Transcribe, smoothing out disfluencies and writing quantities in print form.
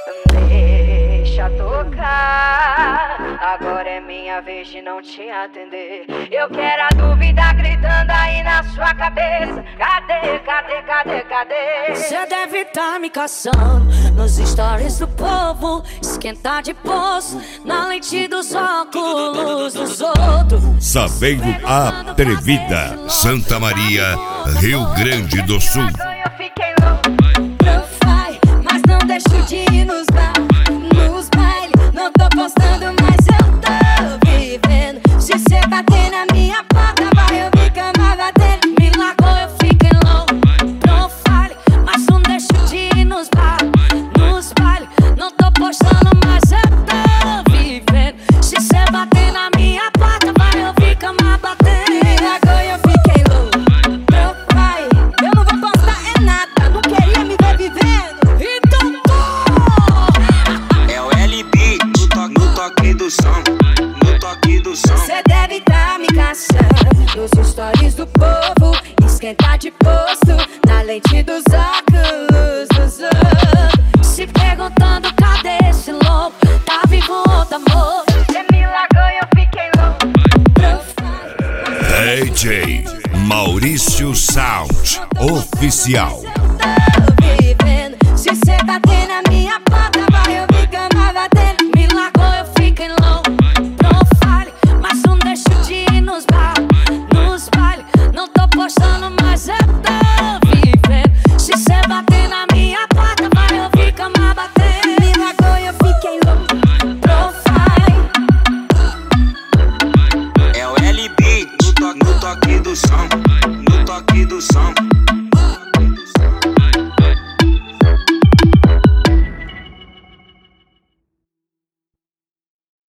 Deixa tocar, agora é minha vez de não te atender. Eu quero a dúvida gritando aí na sua cabeça. Cadê, cadê, cadê, cadê? Cê deve tá me caçando nos stories do povo, esquentar de poço na lente dos óculos dos outros. Sabendo Atrevida, Santa Maria, Rio Grande do Sul. Eu fiquei louco. Profile, mas não deixo de ir nos bailes. Não tô postando, mas eu tô vivendo. Se cê bater na minha porta, vai ouvir cama batendo. Me largou, eu fiquei louco. Profile, mas não deixo de ir nos bailes. Não tô postando, mas eu tô vivendo. Se cê bater na minha porta, vai ouvir cama batendo. Me largou, eu fiquei louco. Profile, eu não vou postar é nada. Não queria me ver vivendo. Então tô. É o LB no toque do som, no toque do som. Cê deve tá me caçando nos stories do povo, esquentar de posto na lente dos óculos dos outros. Se perguntando cadê esse louco, tá vivo outro amor. Você me largou e eu fiquei louco. DJ Maurício Sound Oficial.